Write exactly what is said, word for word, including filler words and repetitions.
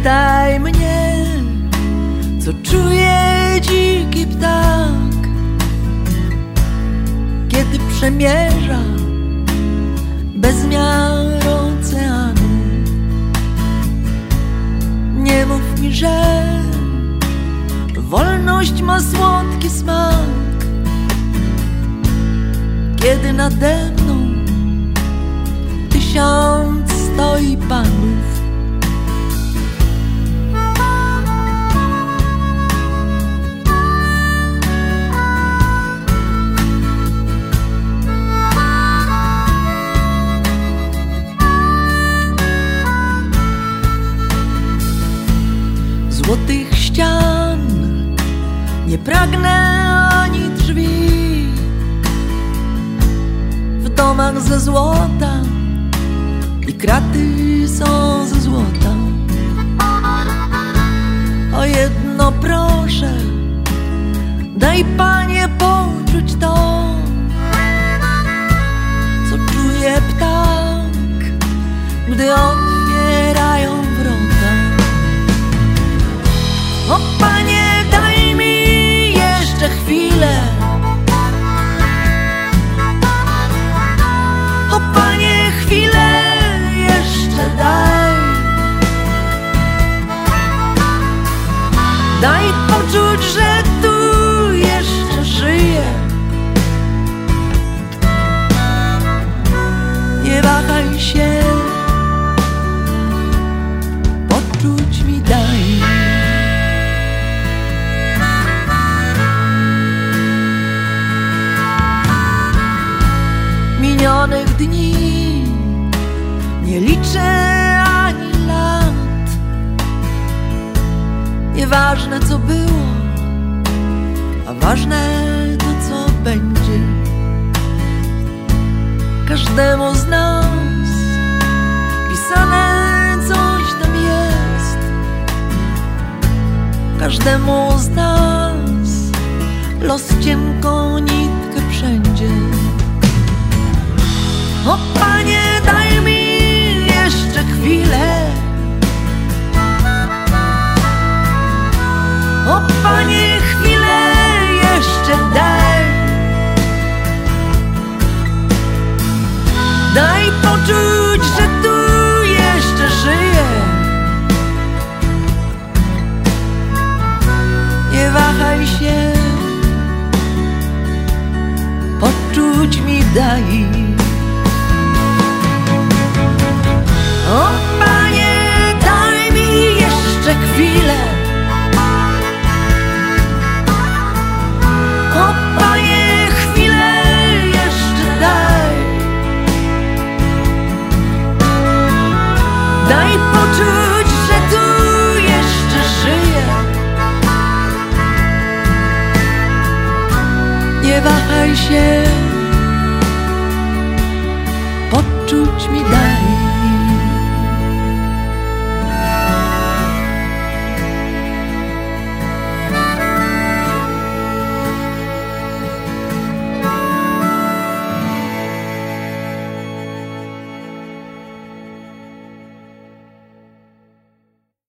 Pytaj mnie, co czuje dziki ptak, kiedy przemierza bezmiar oceanu. Nie mów mi, że wolność ma słodki smak, kiedy nade mną tysiąc stoi panów. Złotych ścian nie pragnę ani drzwi, w domach ze złota i kraty są ze złota. O jedno proszę, daj Panie poczuć to, co czuje ptak, gdy otwierają wrota. O Panie, daj mi jeszcze chwilę. O Panie, chwilę jeszcze daj. Daj poczuć, że tu jeszcze żyję. Nie wahaj się, poczuć mi daj. Minionych dni nie liczę ani lat. Nieważne co było, a ważne to co będzie. Każdemu z nas pisane coś tam jest. Każdemu z nas los cienką nitkę wszędzie. O Panie, daj mi jeszcze chwilę. O Panie, chwilę jeszcze daj. Daj poczuć, że tu jeszcze żyję. Nie wahaj się, poczuć mi daj. O Panie, daj mi jeszcze chwilę. O Panie, chwilę jeszcze daj. Daj poczuć, że tu jeszcze żyję. Nie wahaj się,